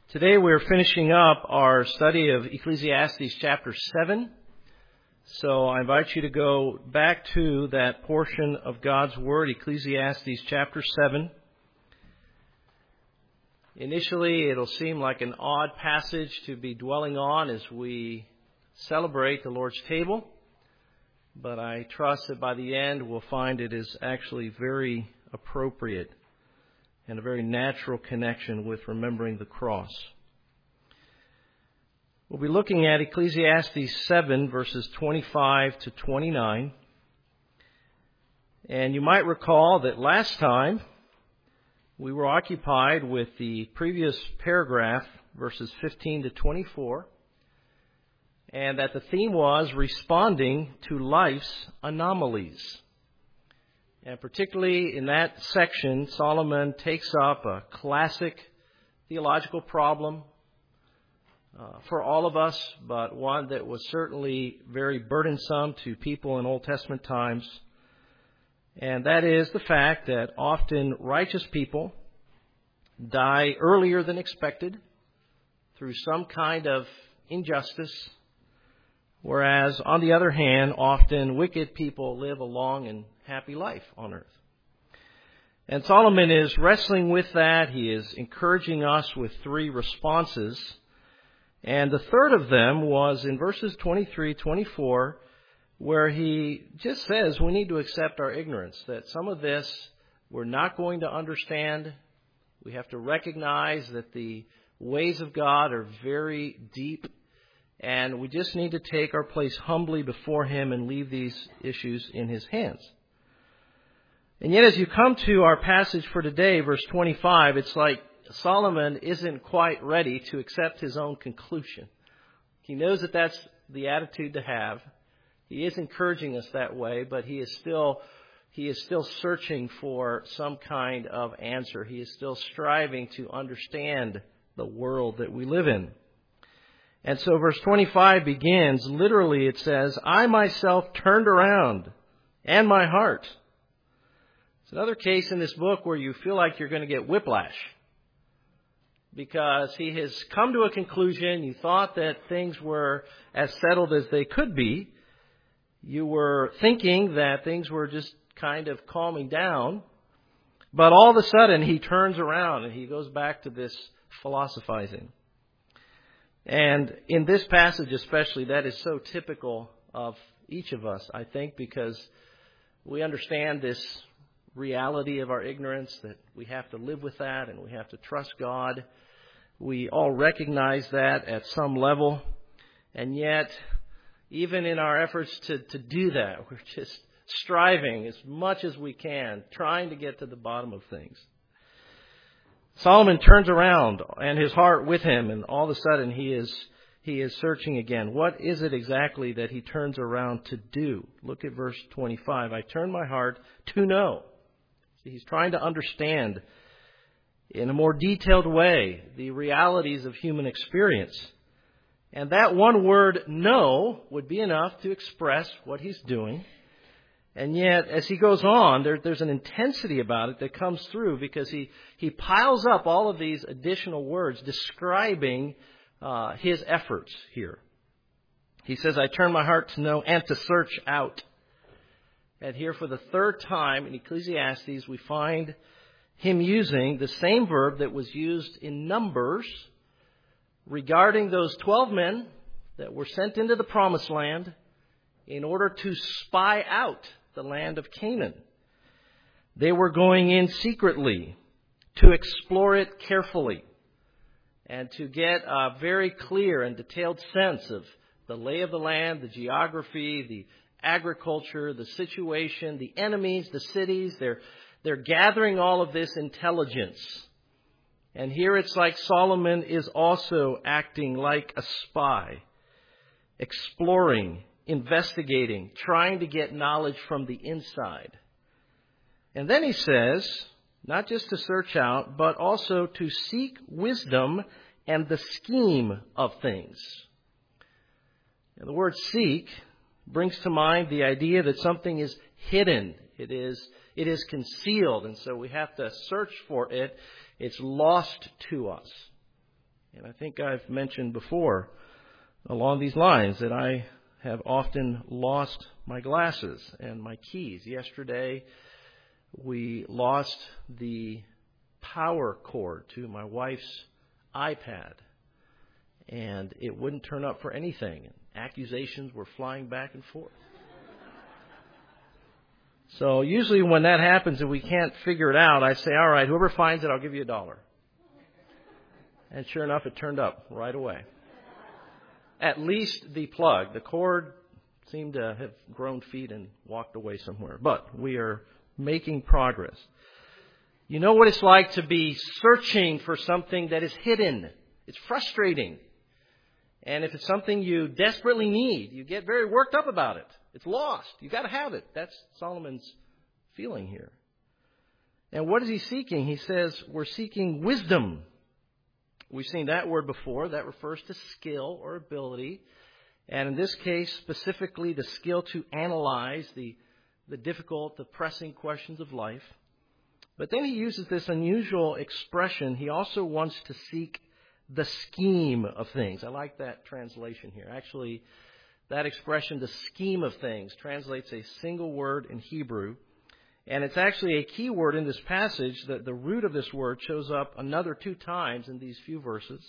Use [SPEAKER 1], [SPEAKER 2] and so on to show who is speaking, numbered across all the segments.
[SPEAKER 1] Today we're finishing up our study of Ecclesiastes chapter 7. So I invite you to go back to that portion of God's Word, Ecclesiastes chapter 7. Initially, it'll seem like an odd passage to be dwelling on as we celebrate the Lord's table. But I trust that by the end we'll find it is actually very appropriate and a very natural connection with remembering the cross. We'll be looking at Ecclesiastes 7, verses 25 to 29. And you might recall that last time we were occupied with the previous paragraph, verses 15 to 24, and that the theme was responding to life's anomalies. And particularly in that section, Solomon takes up a classic theological problem for all of us, but one that was certainly very burdensome to people in Old Testament times. And that is the fact that often righteous people die earlier than expected through some kind of injustice, whereas, on the other hand, often wicked people live a long and happy life on earth. And Solomon is wrestling with that. He is encouraging us with three responses. And the third of them was in verses 23, 24, where he just says we need to accept our ignorance, that some of this we're not going to understand. We have to recognize that the ways of God are very deep, and we just need to take our place humbly before Him and leave these issues in His hands. And yet as you come to our passage for today, verse 25, it's like Solomon isn't quite ready to accept his own conclusion. He knows that that's the attitude to have. He is encouraging us that way, but he is still searching for some kind of answer. He is still striving to understand the world that we live in. And so verse 25 begins, literally it says, I myself turned around, and my heart. It's another case in this book where you feel like you're going to get whiplash, because he has come to a conclusion. You thought that things were as settled as they could be. You were thinking that things were just kind of calming down. But all of a sudden, he turns around and he goes back to this philosophizing. And in this passage especially, that is so typical of each of us, I think, because we understand this reality of our ignorance, that we have to live with that and we have to trust God. We all recognize that at some level. And yet, even in our efforts to do that, we're just striving as much as we can, trying to get to the bottom of things. Solomon turns around and his heart with him, and all of a sudden he is searching again. What is it exactly that he turns around to do? Look at verse 25. I turn my heart to know. See, he's trying to understand in a more detailed way the realities of human experience. And that one word, know, would be enough to express what he's doing. And yet, as he goes on, there's an intensity about it that comes through, because he piles up all of these additional words describing his efforts here. He says, I turn my heart to know and to search out. And here for the third time in Ecclesiastes, we find him using the same verb that was used in Numbers regarding those 12 men that were sent into the promised land in order to spy out the land of Canaan. They were going in secretly to explore it carefully and to get a very clear and detailed sense of the lay of the land, the geography, the agriculture, the situation, the enemies, the cities. They're gathering all of this intelligence. And here it's like Solomon is also acting like a spy, exploring, investigating, trying to get knowledge from the inside. And then he says, not just to search out, but also to seek wisdom and the scheme of things. And the word seek brings to mind the idea that something is hidden. It is concealed, and so we have to search for it. It's lost to us. And I think I've mentioned before along these lines that I have often lost my glasses and my keys. Yesterday, we lost the power cord to my wife's iPad, and it wouldn't turn up for anything. Accusations were flying back and forth. So usually when that happens and we can't figure it out, I say, all right, whoever finds it, I'll give you $1. And sure enough, it turned up right away. At least the plug. The cord seemed to have grown feet and walked away somewhere. But we are making progress. You know what it's like to be searching for something that is hidden. It's frustrating. And if it's something you desperately need, you get very worked up about it. It's lost. You've got to have it. That's Solomon's feeling here. And what is he seeking? He says, we're seeking wisdom. We've seen that word before. That refers to skill or ability. And in this case, specifically the skill to analyze the difficult, the pressing questions of life. But then he uses this unusual expression. He also wants to seek the scheme of things. I like that translation here. Actually, that expression, the scheme of things, translates a single word in Hebrew. And it's actually a key word in this passage. The root of this word shows up another 2 times in these few verses.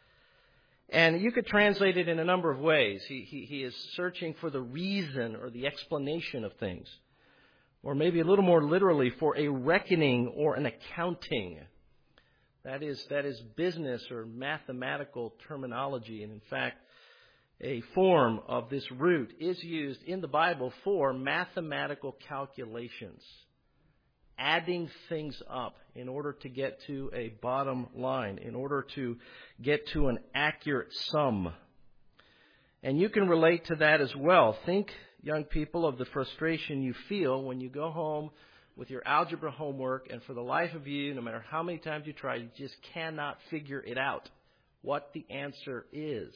[SPEAKER 1] And you could translate it in a number of ways. He is searching for the reason or the explanation of things. Or maybe a little more literally, for a reckoning or an accounting. That is business or mathematical terminology. And in fact, a form of this root is used in the Bible for mathematical calculations. Adding things up in order to get to a bottom line, in order to get to an accurate sum. And you can relate to that as well. Think, young people, of the frustration you feel when you go home with your algebra homework, and for the life of you, no matter how many times you try, you just cannot figure it out, what the answer is.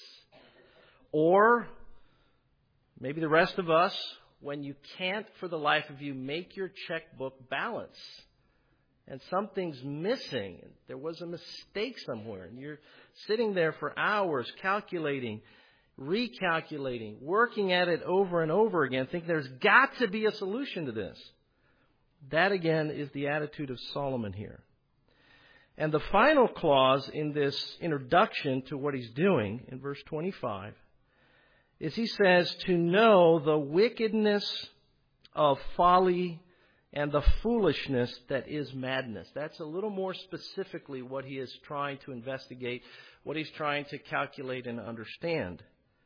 [SPEAKER 1] Or maybe the rest of us, when you can't, for the life of you, make your checkbook balance. And something's missing. There was a mistake somewhere. And you're sitting there for hours calculating, recalculating, working at it over and over again, thinking there's got to be a solution to this. That, again, is the attitude of Solomon here. And the final clause in this introduction to what he's doing, in verse 25, is he says, to know the wickedness of folly and the foolishness that is madness. That's a little more specifically what he is trying to investigate, what he's trying to calculate and understand.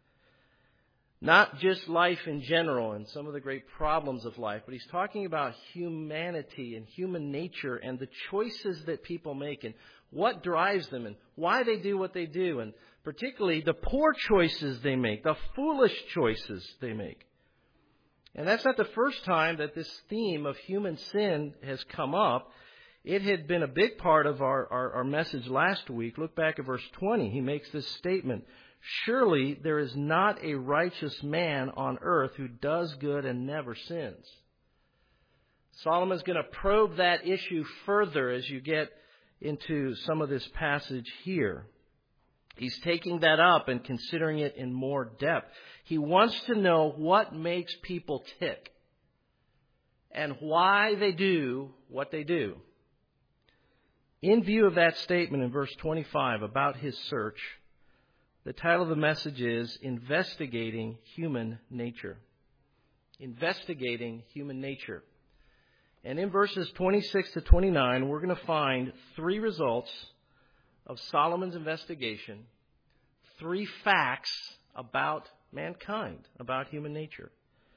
[SPEAKER 1] Not just life in general and some of the great problems of life, but he's talking about humanity and human nature and the choices that people make and what drives them and why they do what they do, and particularly the poor choices they make, the foolish choices they make. And that's not the first time that this theme of human sin has come up. It had been a big part of our message last week. Look back at verse 20. He makes this statement. Surely there is not a righteous man on earth who does good and never sins. Solomon's going to probe that issue further as you get into some of this passage here. He's taking that up and considering it in more depth. He wants to know what makes people tick and why they do what they do. In view of that statement in verse 25 about his search, the title of the message is Investigating Human Nature. Investigating Human Nature. And in verses 26 to 29, we're going to find 3 results of Solomon's investigation, 3 facts about mankind, about human nature.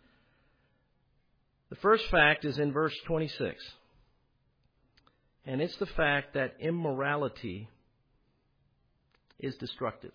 [SPEAKER 1] The first fact is in verse 26. And it's the fact that immorality is destructive.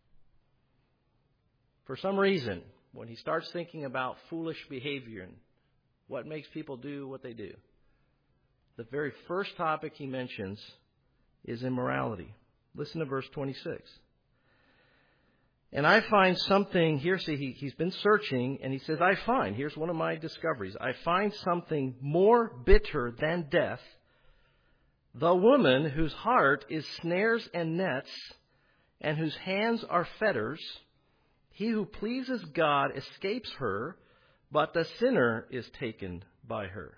[SPEAKER 1] For some reason, when he starts thinking about foolish behavior and what makes people do what they do, the very first topic he mentions is immorality. Listen to verse 26. And I find something, here, see, he's been searching, and he says, I find, here's one of my discoveries, I find something more bitter than death, the woman whose heart is snares and nets, and whose hands are fetters. He who pleases God escapes her, but the sinner is taken by her.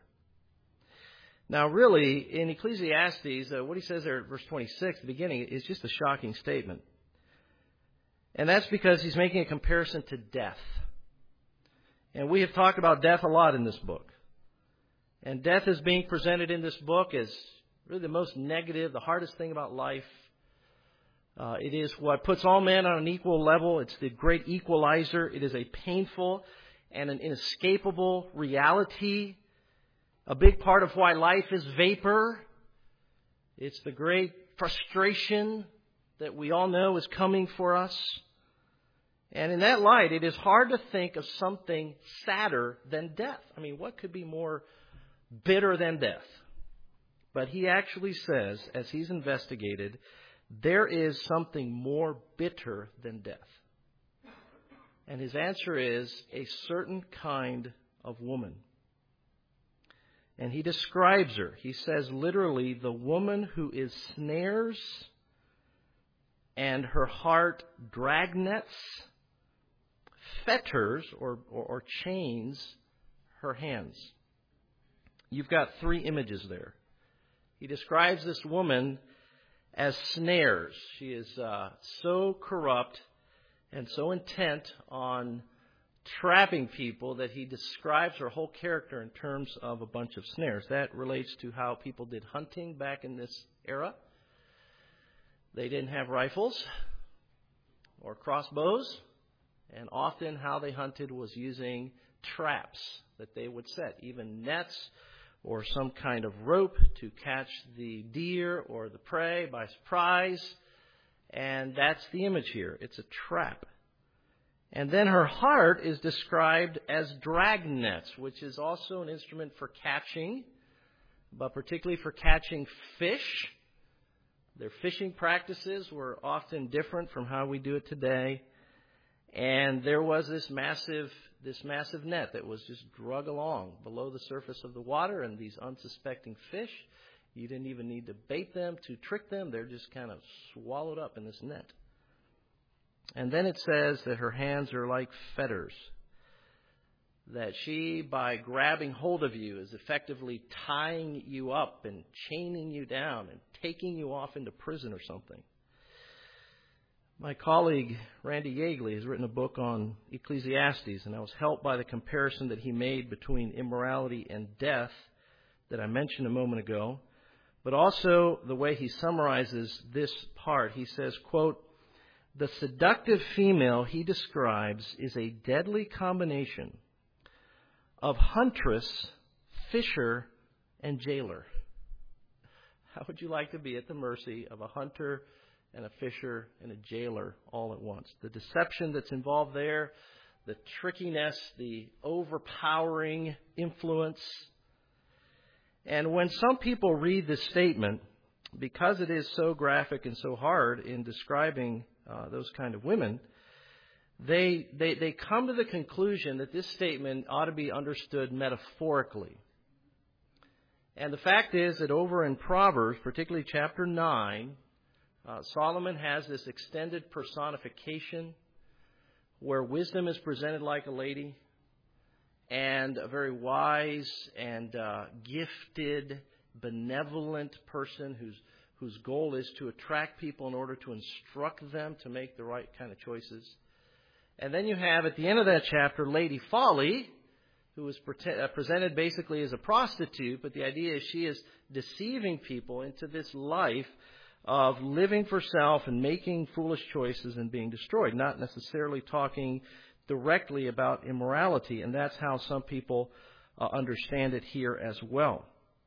[SPEAKER 1] Now, really, in Ecclesiastes, what he says there at verse 26, the beginning, is just a shocking statement. And that's because he's making a comparison to death. And we have talked about death a lot in this book. And death is being presented in this book as really the most negative, the hardest thing about life. It is what puts all men on an equal level. It's the great equalizer. It is a painful and an inescapable reality. A big part of why life is vapor. It's the great frustration that we all know is coming for us. And in that light, it is hard to think of something sadder than death. I mean, what could be more bitter than death? But he actually says, as he's investigated, there is something more bitter than death. And his answer is a certain kind of woman. And he describes her. He says literally, the woman who is snares and her heart dragnets, fetters or chains her hands. You've got three images there. He describes this woman as snares. She is so corrupt and so intent on trapping people that he describes her whole character in terms of a bunch of snares. That relates to how people did hunting back in this era. They didn't have rifles or crossbows, and often how they hunted was using traps that they would set, even nets or some kind of rope to catch the deer or the prey by surprise. And that's the image here. It's a trap. And then her heart is described as dragnets, which is also an instrument for catching, but particularly for catching fish. Their fishing practices were often different from how we do it today. And there was this massive net that was just drug along below the surface of the water, and these unsuspecting fish, you didn't even need to bait them to trick them. They're just kind of swallowed up in this net. And then it says that her hands are like fetters, that she, by grabbing hold of you, is effectively tying you up and chaining you down and taking you off into prison or something. My colleague, Randy Yeagley, has written a book on Ecclesiastes, and I was helped by the comparison that he made between immorality and death that I mentioned a moment ago, but also the way he summarizes this part. He says, quote, "The seductive female he describes is a deadly combination of huntress, fisher, and jailer." How would you like to be at the mercy of a hunter and a fisher and a jailer all at once? The deception that's involved there, the trickiness, the overpowering influence. And when some people read this statement, because it is so graphic and so hard in describing those kind of women, they come to the conclusion that this statement ought to be understood metaphorically. And the fact is that over in Proverbs, particularly chapter 9, Solomon has this extended personification where wisdom is presented like a lady, and a very wise and gifted, benevolent person whose goal is to attract people in order to instruct them to make the right kind of choices. And then you have, at the end of that chapter, Lady Folly, who is presented basically as a prostitute, but the idea is she is deceiving people into this life of living for self and making foolish choices and being destroyed, not necessarily talking directly about immorality. And that's how some people understand it here as well.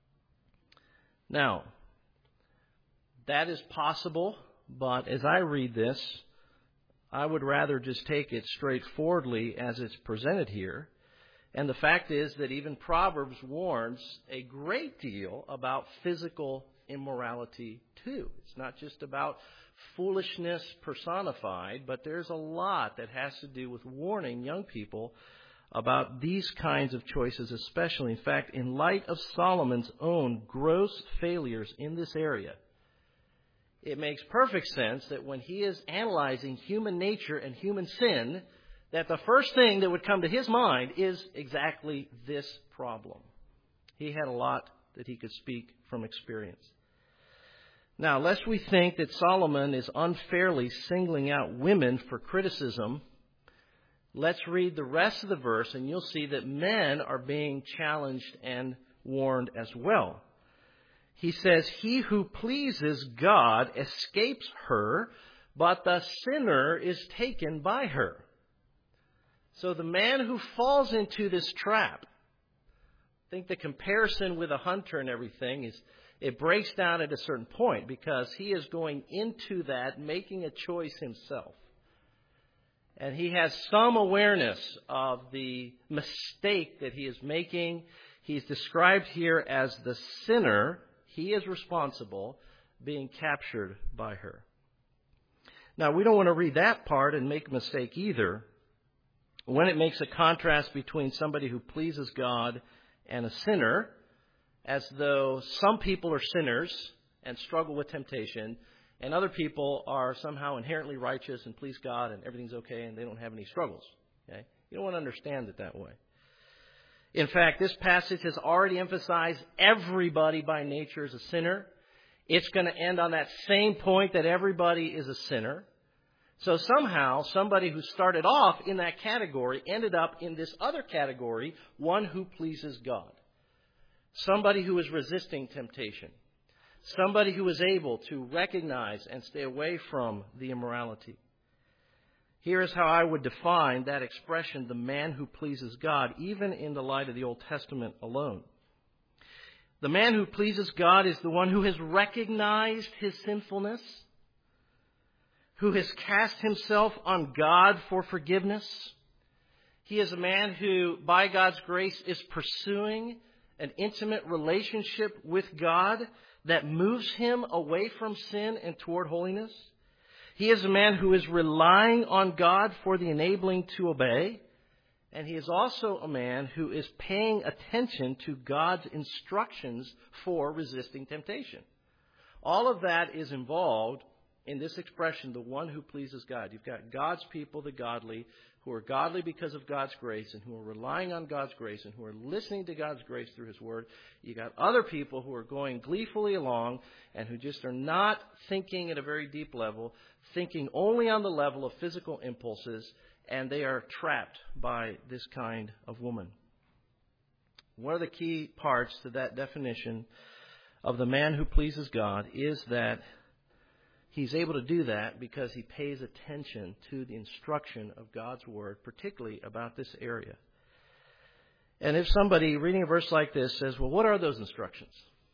[SPEAKER 1] Now, that is possible, but as I read this, I would rather just take it straightforwardly as it's presented here. And the fact is that even Proverbs warns a great deal about physical immorality too. It's not just about foolishness personified, but there's a lot that has to do with warning young people about these kinds of choices especially. In fact, in light of Solomon's own gross failures in this area, it makes perfect sense that when he is analyzing human nature and human sin, that the first thing that would come to his mind is exactly this problem. He had a lot that he could speak from experience. Now, lest we think that Solomon is unfairly singling out women for criticism, let's read the rest of the verse, and you'll see that men are being challenged and warned as well. He says, "He who pleases God escapes her, but the sinner is taken by her." So the man who falls into this trap, I think the comparison with a hunter and everything is, it breaks down at a certain point because he is going into that, making a choice himself. And he has some awareness of the mistake that he is making. He's described here as the sinner. He is responsible, being captured by her. Now, we don't want to read that part and make a mistake either when it makes a contrast between somebody who pleases God and a sinner, as though some people are sinners and struggle with temptation, and other people are somehow inherently righteous and please God and everything's okay and they don't have any struggles. Okay? You don't want to understand it that way. In fact, this passage has already emphasized everybody by nature is a sinner. It's going to end on that same point that everybody is a sinner. So somehow, somebody who started off in that category ended up in this other category, one who pleases God. Somebody who is resisting temptation. Somebody who is able to recognize and stay away from the immorality. Here is how I would define that expression, the man who pleases God, even in the light of the Old Testament alone. The man who pleases God is the one who has recognized his sinfulness, who has cast himself on God for forgiveness. He is a man who, by God's grace, is pursuing an intimate relationship with God that moves him away from sin and toward holiness. He is a man who is relying on God for the enabling to obey. And he is also a man who is paying attention to God's instructions for resisting temptation. All of that is involved in this expression, the one who pleases God. You've got God's people, the godly, who are godly because of God's grace and who are relying on God's grace and who are listening to God's grace through His Word. You've got other people who are going gleefully along and who just are not thinking at a very deep level, thinking only on the level of physical impulses, and they are trapped by this kind of woman. One of the key parts to that definition of the man who pleases God is that he's able to do that because he pays attention to the instruction of God's Word, particularly about this area. And if somebody reading a verse like this says, well, what are those instructions?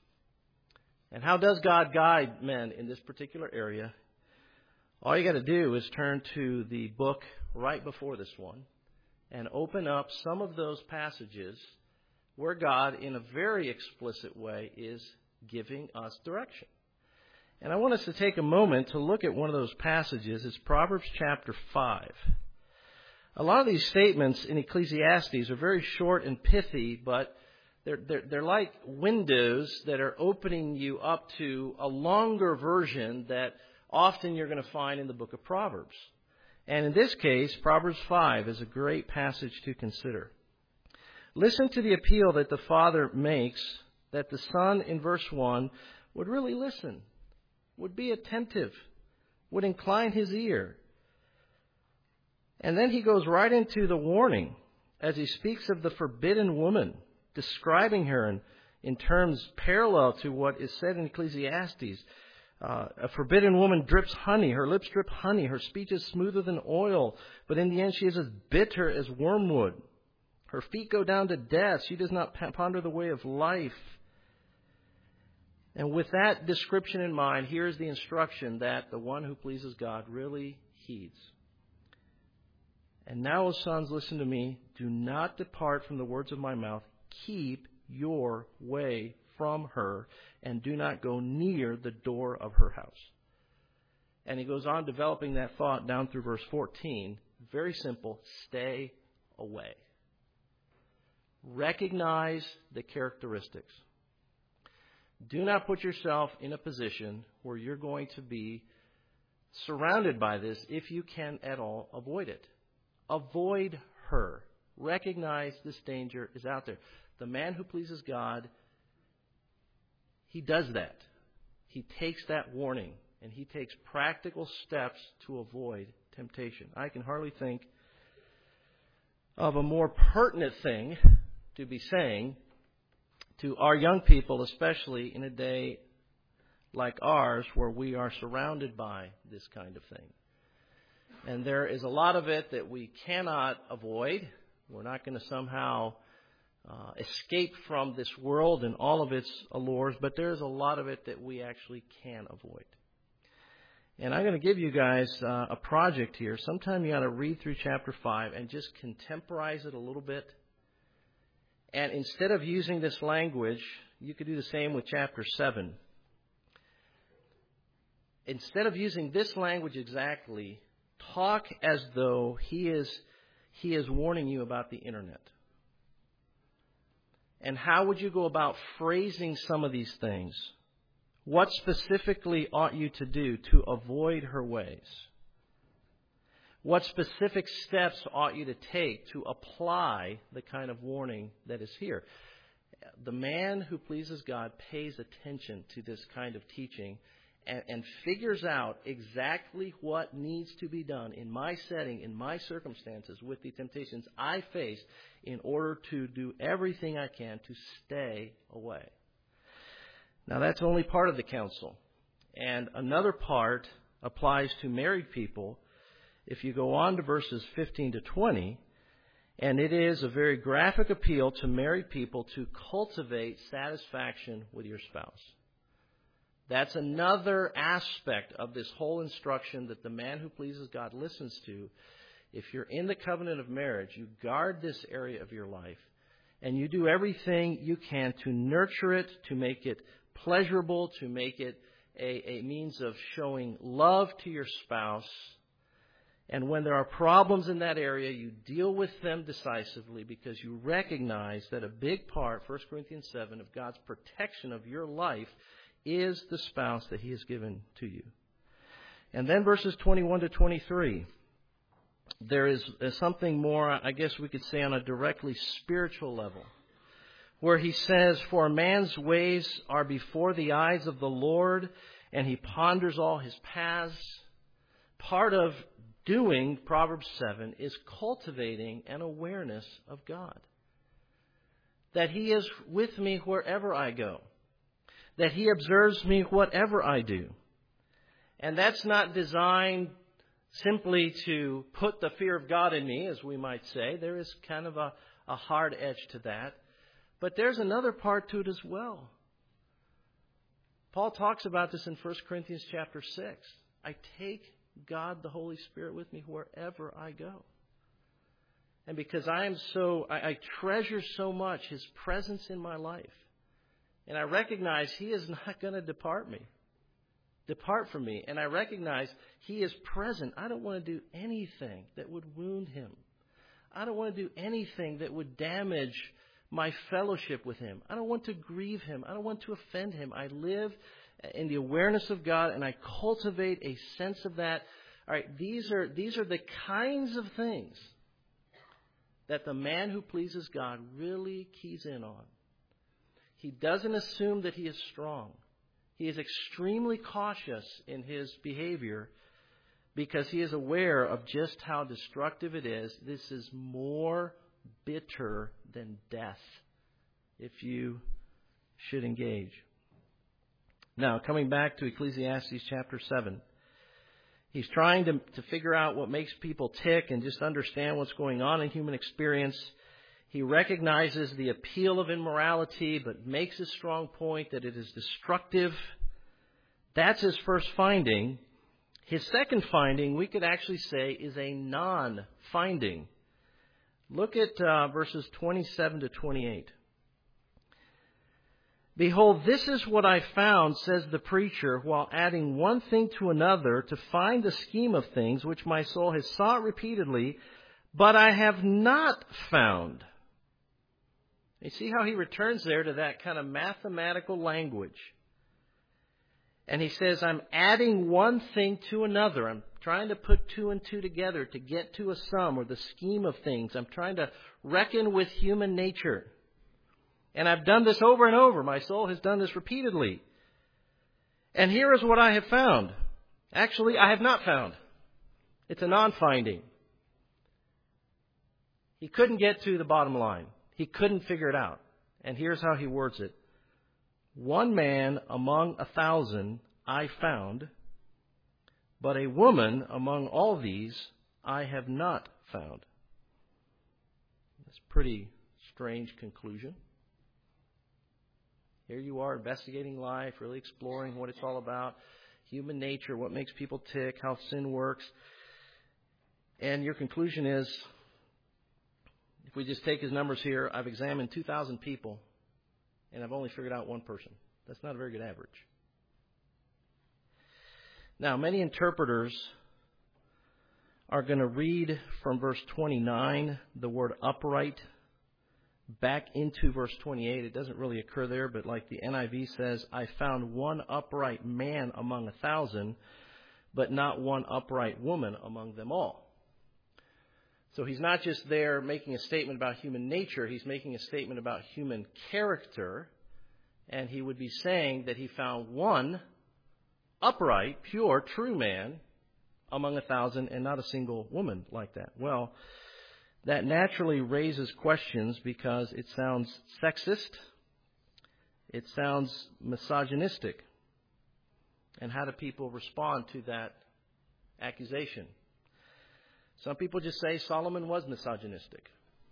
[SPEAKER 1] And how does God guide men in this particular area? All you got to do is turn to the book right before this one and open up some of those passages where God, in a very explicit way, is giving us direction. And I want us to take a moment to look at one of those passages. It's Proverbs chapter 5. A lot of these statements in Ecclesiastes are very short and pithy, but they're like windows that are opening you up to a longer version that often you're going to find in the book of Proverbs. And in this case, Proverbs 5 is a great passage to consider. Listen to the appeal that the father makes, that the son in verse 1 would really listen, would be attentive, would incline his ear. And then he goes right into the warning as he speaks of the forbidden woman, describing her in terms parallel to what is said in Ecclesiastes. A forbidden woman drips honey. Her lips drip honey. Her speech is smoother than oil, but in the end she is as bitter as wormwood. Her feet go down to death. She does not ponder the way of life. And with that description in mind, here's the instruction that the one who pleases God really heeds. And now, O sons, listen to me. Do not depart from the words of my mouth. Keep your way from her, and do not go near the door of her house. And he goes on developing that thought down through verse 14. Very simple. Stay away. Recognize the characteristics. Do not put yourself in a position where you're going to be surrounded by this if you can at all avoid it. Avoid her. Recognize this danger is out there. The man who pleases God, he does that. He takes that warning and he takes practical steps to avoid temptation. I can hardly think of a more pertinent thing to be saying to our young people, especially in a day like ours where we are surrounded by this kind of thing. And there is a lot of it that we cannot avoid. We're not going to somehow escape from this world and all of its allures, but there's a lot of it that we actually can avoid. And I'm going to give you guys a project here. Sometime you got to read through chapter 5 and just contemporize it a little bit. And instead of using this language, you could do the same with chapter 7. Instead of using this language exactly, talk as though he is warning you about the internet. And how would you go about phrasing some of these things? What specifically ought you to do to avoid her ways? What specific steps ought you to take to apply the kind of warning that is here? The man who pleases God pays attention to this kind of teaching and figures out exactly what needs to be done in my setting, in my circumstances, with the temptations I face in order to do everything I can to stay away. Now, that's only part of the counsel. And another part applies to married people. If you go on to verses 15 to 20, and it is a very graphic appeal to married people to cultivate satisfaction with your spouse. That's another aspect of this whole instruction that the man who pleases God listens to. If you're in the covenant of marriage, you guard this area of your life, and you do everything you can to nurture it, to make it pleasurable, to make it a means of showing love to your spouse. And when there are problems in that area, you deal with them decisively because you recognize that a big part, 1 Corinthians 7, of God's protection of your life is the spouse that He has given to you. And then verses 21 to 23. There is something more, I guess we could say, on a directly spiritual level, where he says, "For a man's ways are before the eyes of the Lord, and he ponders all his paths." Part of doing Proverbs 7 is cultivating an awareness of God. That He is with me wherever I go. That He observes me whatever I do. And that's not designed simply to put the fear of God in me, as we might say. There is kind of a hard edge to that. But there's another part to it as well. Paul talks about this in 1 Corinthians chapter 6. I take God the Holy Spirit with me wherever I go. And because I treasure so much His presence in my life. And I recognize He is not going to depart from me. And I recognize He is present. I don't want to do anything that would wound Him. I don't want to do anything that would damage my fellowship with Him. I don't want to grieve Him. I don't want to offend Him. I live in the awareness of God, and I cultivate a sense of that. All right, these are the kinds of things that the man who pleases God really keys in on. He doesn't assume that he is strong. He is extremely cautious in his behavior because he is aware of just how destructive it is. This is more bitter than death if you should engage. Now, coming back to Ecclesiastes chapter 7. He's trying to figure out what makes people tick and just understand what's going on in human experience. He recognizes the appeal of immorality, but makes a strong point that it is destructive. That's his first finding. His second finding, we could actually say, is a non-finding. Look at verses 27 to 28. "Behold, this is what I found, says the preacher, while adding one thing to another to find the scheme of things which my soul has sought repeatedly, but I have not found." You see how he returns there to that kind of mathematical language. And he says, I'm adding one thing to another. I'm trying to put two and two together to get to a sum or the scheme of things. I'm trying to reckon with human nature. And I've done this over and over. My soul has done this repeatedly. And here is what I have found. Actually, I have not found. It's a non-finding. He couldn't get to the bottom line. He couldn't figure it out. And here's how he words it. One man among 1,000 I found, but a woman among all these I have not found. That's a pretty strange conclusion. Here you are investigating life, really exploring what it's all about, human nature, what makes people tick, how sin works. And your conclusion is, if we just take his numbers here, I've examined 2,000 people, and I've only figured out one person. That's not a very good average. Now, many interpreters are going to read from verse 29 the word upright back into verse 28. It doesn't really occur there, but like the NIV says, I found one upright man among 1,000, but not one upright woman among them all. So he's not just there making a statement about human nature, he's making a statement about human character, and he would be saying that he found one upright, pure, true man among 1,000 and not a single woman like that. Well, that naturally raises questions because it sounds sexist, it sounds misogynistic. And how do people respond to that accusation? Some people just say Solomon was misogynistic.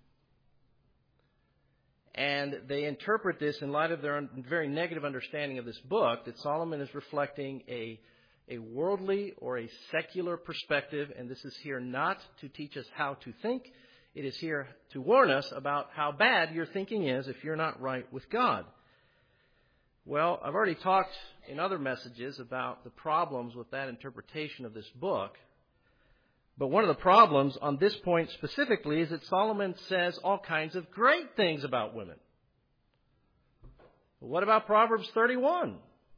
[SPEAKER 1] And they interpret this in light of their very negative understanding of this book, that Solomon is reflecting a worldly or a secular perspective, and this is here not to teach us how to think. It is here to warn us about how bad your thinking is if you're not right with God. Well, I've already talked in other messages about the problems with that interpretation of this book. But one of the problems on this point specifically is that Solomon says all kinds of great things about women. What about Proverbs 31?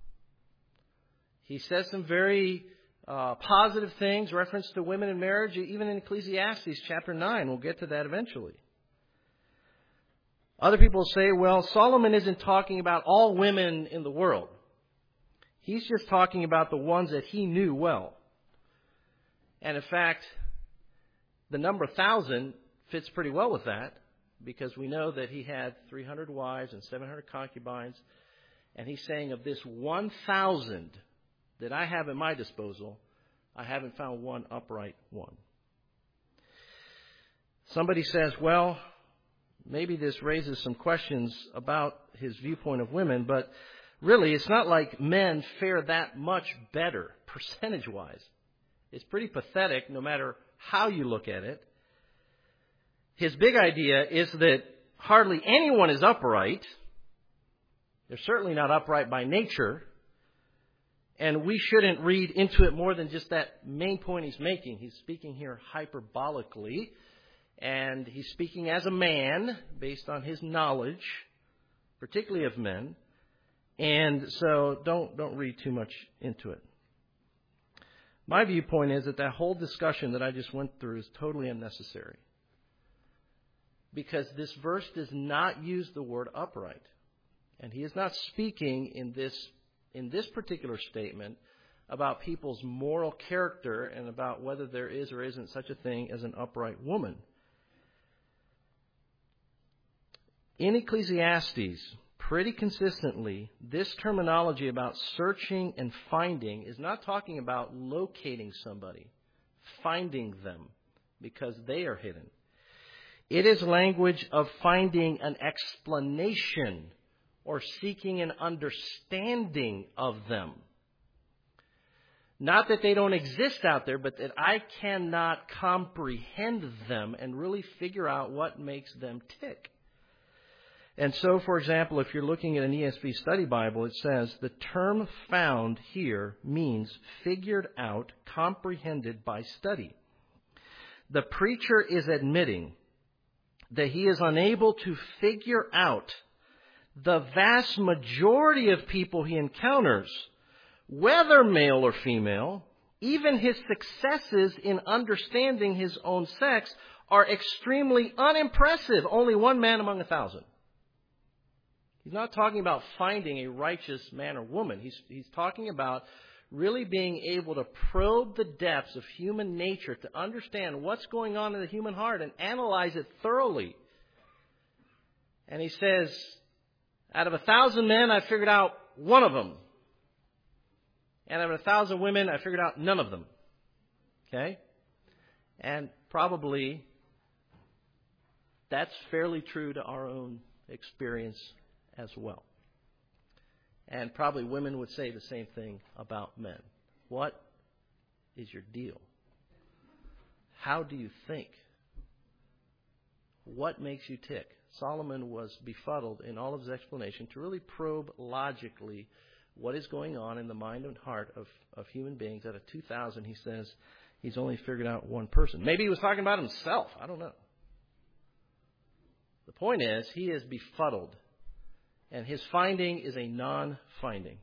[SPEAKER 1] He says some very positive things, reference to women in marriage, even in Ecclesiastes chapter 9. We'll get to that eventually. Other people say, well, Solomon isn't talking about all women in the world. He's just talking about the ones that he knew well. And in fact, the number 1,000 fits pretty well with that, because we know that he had 300 wives and 700 concubines. And he's saying of this 1,000 that I have at my disposal, I haven't found one upright one. Somebody says, well, maybe this raises some questions about his viewpoint of women, but really it's not like men fare that much better percentage-wise. It's pretty pathetic no matter how you look at it. His big idea is that hardly anyone is upright. They're certainly not upright by nature. And we shouldn't read into it more than just that main point he's making. He's speaking here hyperbolically. And he's speaking as a man based on his knowledge, particularly of men. And so don't read too much into it. My viewpoint is that whole discussion that I just went through is totally unnecessary. Because this verse does not use the word upright. And he is not speaking in this particular statement about people's moral character and about whether there is or isn't such a thing as an upright woman. In Ecclesiastes, pretty consistently, this terminology about searching and finding is not talking about locating somebody, finding them, because they are hidden. It is language of finding an explanation or seeking an understanding of them. Not that they don't exist out there, but that I cannot comprehend them and really figure out what makes them tick. And so, for example, if you're looking at an ESV study Bible, it says the term found here means figured out, comprehended by study. The preacher is admitting that he is unable to figure out the vast majority of people he encounters whether male or female, even his successes in understanding his own sex are extremely unimpressive. Only one man among 1,000. He's not talking about finding a righteous man or woman. He's talking about really being able to probe the depths of human nature to understand what's going on in the human heart and analyze it thoroughly. And he says, out of 1,000 men, I figured out one of them. And out of 1,000 women, I figured out none of them. Okay? And probably that's fairly true to our own experience as well. And probably women would say the same thing about men. What is your deal? How do you think? What makes you tick? Solomon was befuddled in all of his explanation to really probe logically what is going on in the mind and heart of human beings. Out of 2,000, he says he's only figured out one person. Maybe he was talking about himself. I don't know. The point is, he is befuddled. And his finding is a non-finding.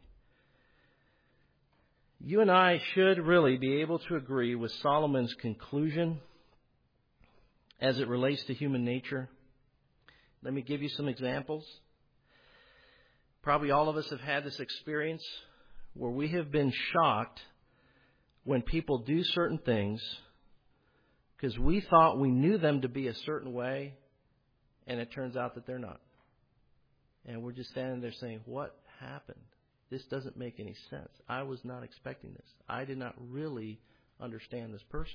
[SPEAKER 1] You and I should really be able to agree with Solomon's conclusion as it relates to human nature. Let me give you some examples. Probably all of us have had this experience where we have been shocked when people do certain things because we thought we knew them to be a certain way, and it turns out that they're not. And we're just standing there saying, what happened? This doesn't make any sense. I was not expecting this. I did not really understand this person.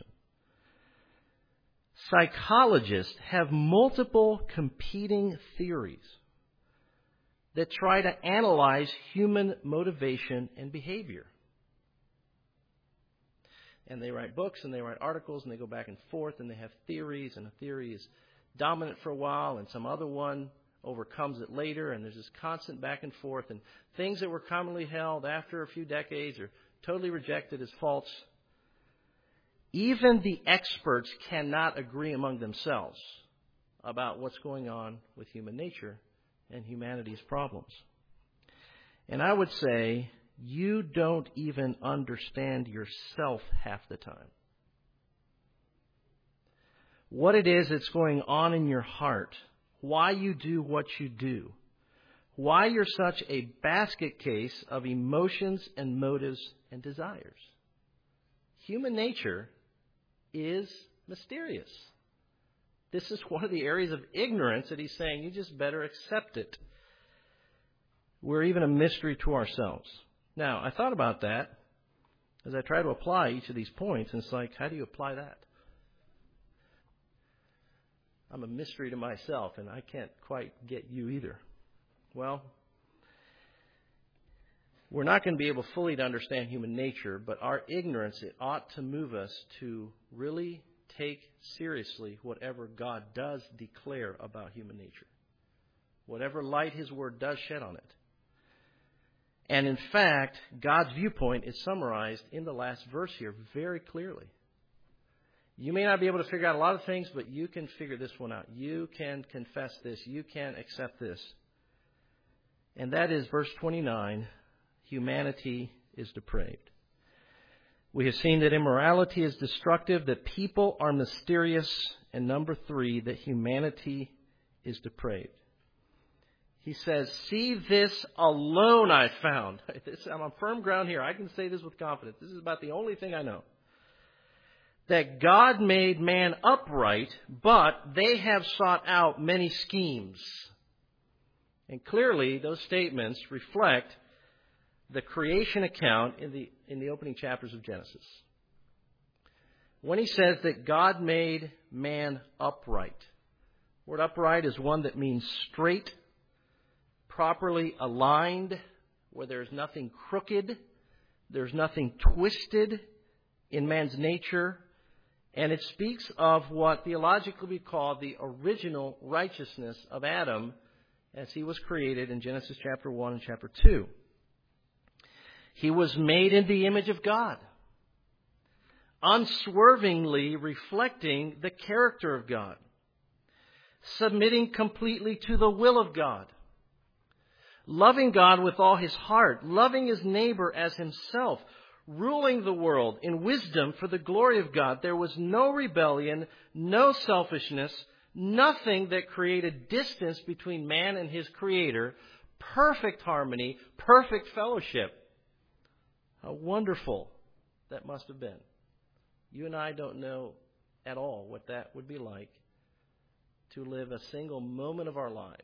[SPEAKER 1] Psychologists have multiple competing theories that try to analyze human motivation and behavior. And they write books and they write articles and they go back and forth and they have theories, and a theory is dominant for a while and some other one overcomes it later, and there's this constant back and forth, and things that were commonly held after a few decades are totally rejected as false. Even the experts cannot agree among themselves about what's going on with human nature and humanity's problems. And I would say you don't even understand yourself half the time. What it is that's going on in your heart, why you do what you do, why you're such a basket case of emotions and motives and desires. Human nature is mysterious. This is one of the areas of ignorance that he's saying you just better accept it. We're even a mystery to ourselves. Now, I thought about that as I try to apply each of these points, and it's like, how do you apply that? I'm a mystery to myself, and I can't quite get you either. Well, we're not going to be able fully to understand human nature, but our ignorance, it ought to move us to really take seriously whatever God does declare about human nature, whatever light His Word does shed on it. And in fact, God's viewpoint is summarized in the last verse here very clearly. You may not be able to figure out a lot of things, but you can figure this one out. You can confess this. You can accept this. And that is verse 29, humanity is depraved. We have seen that immorality is destructive, that people are mysterious, and number 3, that humanity is depraved. He says, see this alone I found. I'm on firm ground here. I can say this with confidence. This is about the only thing I know. That God made man upright, but they have sought out many schemes. And clearly, those statements reflect the creation account in the opening chapters of Genesis. When he says that God made man upright, the word upright is one that means straight, properly aligned, where there's nothing crooked, there's nothing twisted in man's nature. And it speaks of what theologically we call the original righteousness of Adam as he was created in Genesis chapter 1 and chapter 2. He was made in the image of God, unswervingly reflecting the character of God, submitting completely to the will of God, loving God with all his heart, loving his neighbor as himself, ruling the world in wisdom for the glory of God. There was no rebellion, no selfishness, nothing that created distance between man and his Creator. Perfect harmony, perfect fellowship. How wonderful that must have been. You and I don't know at all what that would be like to live a single moment of our lives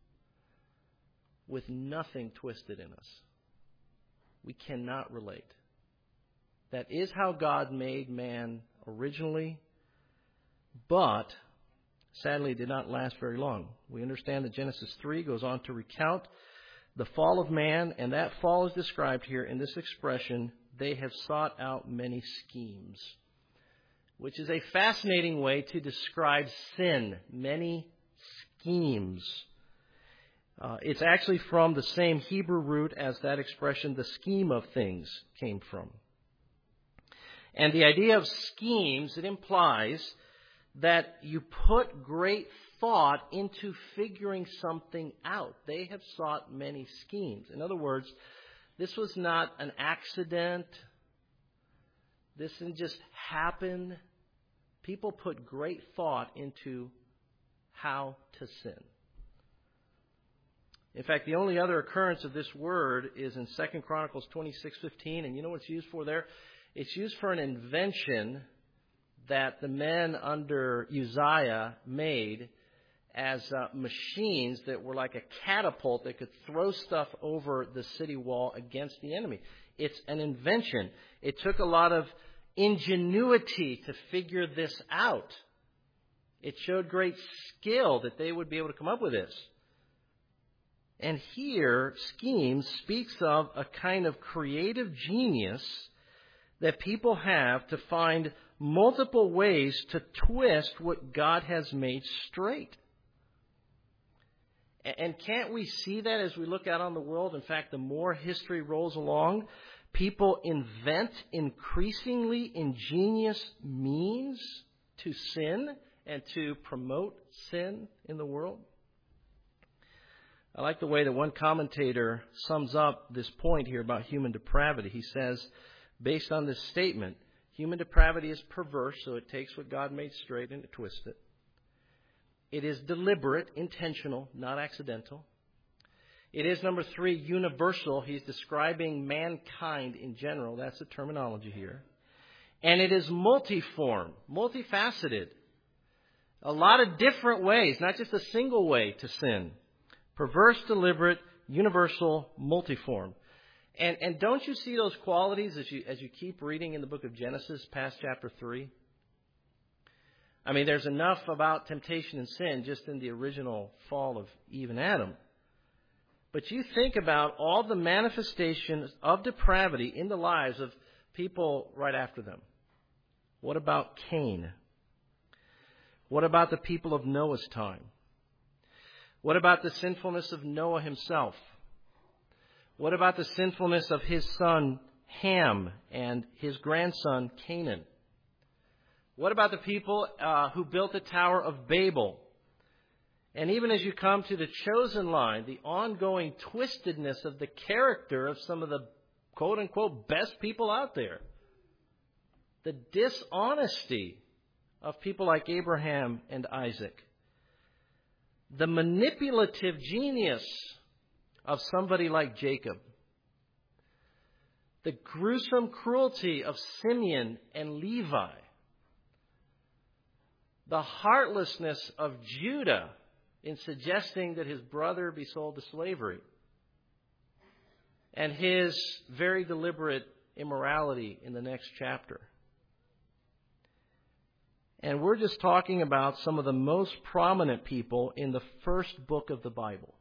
[SPEAKER 1] with nothing twisted in us. We cannot relate. That is how God made man originally, but sadly it did not last very long. We understand that Genesis 3 goes on to recount the fall of man, and that fall is described here in this expression, they have sought out many schemes, which is a fascinating way to describe sin, many schemes. It's actually from the same Hebrew root as that expression, the scheme of things, came from. And the idea of schemes, it implies that you put great thought into figuring something out. They have sought many schemes. In other words, this was not an accident. This didn't just happen. People put great thought into how to sin. In fact, the only other occurrence of this word is in 2 Chronicles 26:15, and you know what it's used for there? It's used for an invention that the men under Uzziah made as machines that were like a catapult that could throw stuff over the city wall against the enemy. It's an invention. It took a lot of ingenuity to figure this out. It showed great skill that they would be able to come up with this. And here, schemes speaks of a kind of creative genius that people have to find multiple ways to twist what God has made straight. And can't we see that as we look out on the world? In fact, the more history rolls along, people invent increasingly ingenious means to sin and to promote sin in the world. I like the way that one commentator sums up this point here about human depravity. He says, based on this statement, human depravity is perverse, so it takes what God made straight and it twists it. It is deliberate, intentional, not accidental. It is, number 3, universal. He's describing mankind in general. That's the terminology here. And it is multiform, multifaceted. A lot of different ways, not just a single way to sin. Perverse, deliberate, universal, multiform. And don't you see those qualities as you keep reading in the book of Genesis past chapter 3? I mean, there's enough about temptation and sin just in the original fall of Eve and Adam. But you think about all the manifestations of depravity in the lives of people right after them. What about Cain? What about the people of Noah's time? What about the sinfulness of Noah himself? What about the sinfulness of his son Ham and his grandson Canaan? What about the people who built the Tower of Babel? And even as you come to the chosen line, the ongoing twistedness of the character of some of the quote-unquote best people out there. The dishonesty of people like Abraham and Isaac. The manipulative genius of somebody like Jacob. The gruesome cruelty of Simeon and Levi. The heartlessness of Judah in suggesting that his brother be sold to slavery. And his very deliberate immorality in the next chapter. And we're just talking about some of the most prominent people in the first book of the Bible.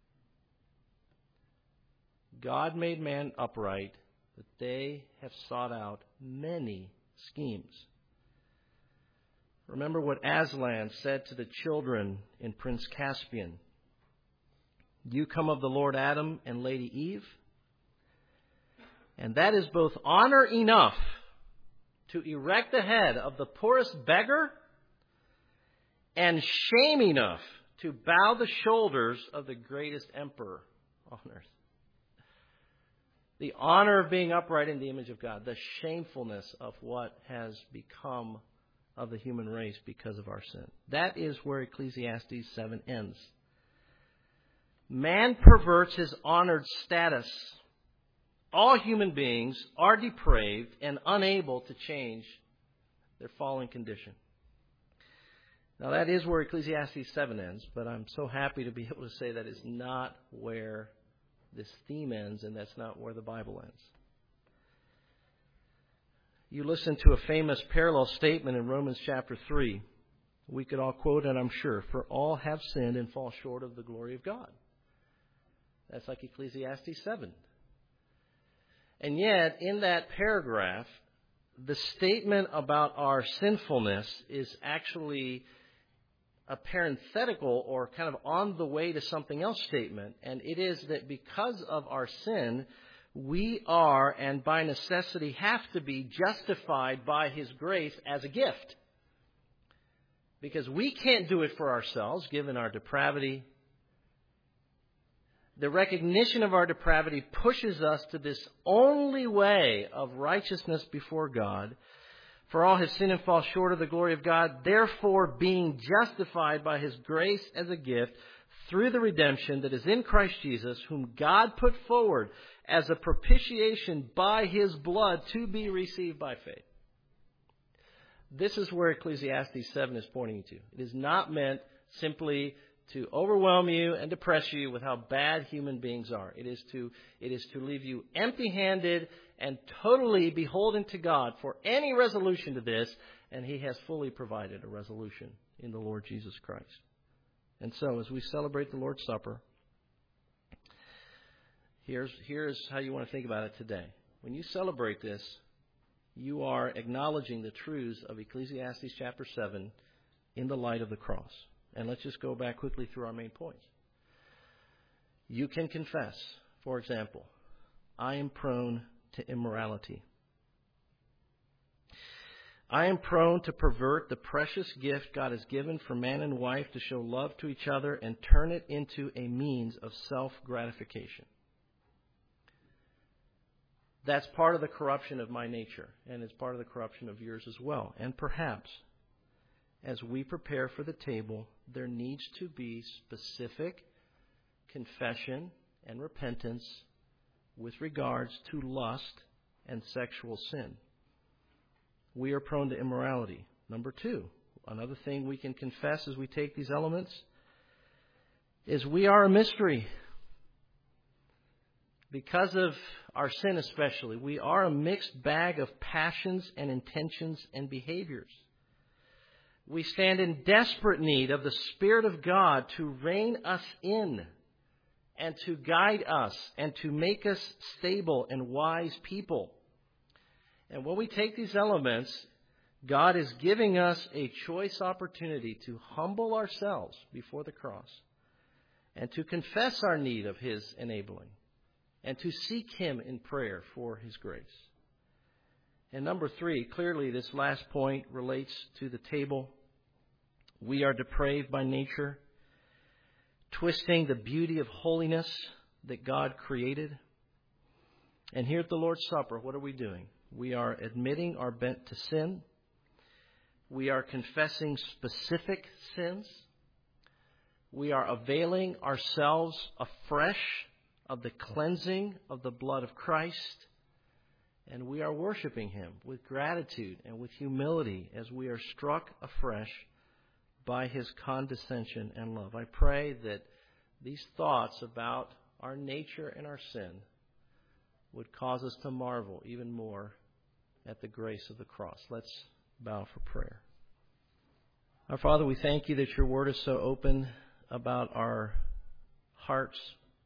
[SPEAKER 1] God made man upright, but they have sought out many schemes. Remember what Aslan said to the children in Prince Caspian. You come of the Lord Adam and Lady Eve, and that is both honor enough to erect the head of the poorest beggar and shame enough to bow the shoulders of the greatest emperor on earth. The honor of being upright in the image of God. The shamefulness of what has become of the human race because of our sin. That is where Ecclesiastes 7 ends. Man perverts his honored status. All human beings are depraved and unable to change their fallen condition. Now that is where Ecclesiastes 7 ends, but I'm so happy to be able to say that is not where this theme ends, and that's not where the Bible ends. You listen to a famous parallel statement in Romans chapter 3. We could all quote it, I'm sure. For all have sinned and fall short of the glory of God. That's like Ecclesiastes 7. And yet, in that paragraph, the statement about our sinfulness is actually a parenthetical or kind of on the way to something else statement. And it is that because of our sin, we are, and by necessity have to be, justified by His grace as a gift. Because we can't do it for ourselves, given our depravity. The recognition of our depravity pushes us to this only way of righteousness before God. For all have sinned and fall short of the glory of God, therefore being justified by His grace as a gift through the redemption that is in Christ Jesus, whom God put forward as a propitiation by His blood to be received by faith. This is where Ecclesiastes 7 is pointing you to. It is not meant simply to overwhelm you and depress you with how bad human beings are. It is to leave you empty-handed and totally beholden to God for any resolution to this, and He has fully provided a resolution in the Lord Jesus Christ. And so, as we celebrate the Lord's Supper, here's how you want to think about it today. When you celebrate this, you are acknowledging the truths of Ecclesiastes chapter 7 in the light of the cross. And let's just go back quickly through our main points. You can confess, for example, I am prone to immorality. I am prone to pervert the precious gift God has given for man and wife to show love to each other and turn it into a means of self-gratification. That's part of the corruption of my nature, and it's part of the corruption of yours as well. And perhaps, as we prepare for the table, there needs to be specific confession and repentance with regards to lust and sexual sin. We are prone to immorality. Number 2, another thing we can confess as we take these elements is we are a mystery. Because of our sin especially, we are a mixed bag of passions and intentions and behaviors. We stand in desperate need of the Spirit of God to rein us in and to guide us and to make us stable and wise people. And when we take these elements, God is giving us a choice opportunity to humble ourselves before the cross and to confess our need of His enabling and to seek Him in prayer for His grace. And number 3, clearly this last point relates to the table. We are depraved by nature, twisting the beauty of holiness that God created. And here at the Lord's Supper, what are we doing? We are admitting our bent to sin. We are confessing specific sins. We are availing ourselves afresh of the cleansing of the blood of Christ. And we are worshiping Him with gratitude and with humility as we are struck afresh by His condescension and love. I pray that these thoughts about our nature and our sin would cause us to marvel even more at the grace of the cross. Let's bow for prayer. Our Father, we thank You that Your Word is so open about our hearts.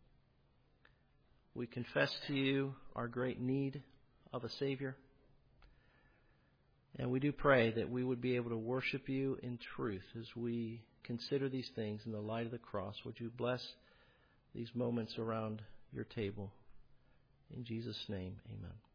[SPEAKER 1] We confess to You our great need of a Savior. And we do pray that we would be able to worship You in truth as we consider these things in the light of the cross. Would You bless these moments around Your table? In Jesus' name, amen.